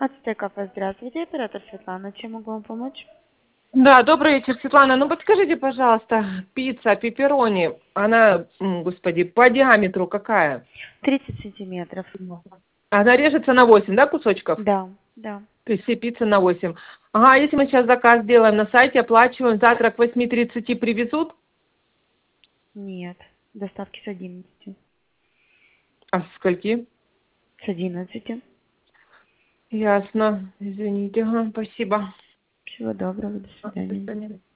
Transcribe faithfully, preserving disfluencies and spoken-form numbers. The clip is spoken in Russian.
Ацтекафе, здравствуйте, оператор Светлана, чем могу вам помочь? Да, добрый вечер, Светлана. Ну, подскажите, пожалуйста, пицца пепперони, она, м, господи, по диаметру какая? тридцать сантиметров. Она режется на восемь, да, кусочков? Да, да. То есть все пиццы на восемь. Ага, если мы сейчас заказ делаем на сайте, оплачиваем, завтра к восьми тридцати привезут? Нет, доставки с одиннадцати. А с скольки? С одиннадцати. Ясно. Извините, ага, спасибо. Всего доброго, до А, до свидания. свидания.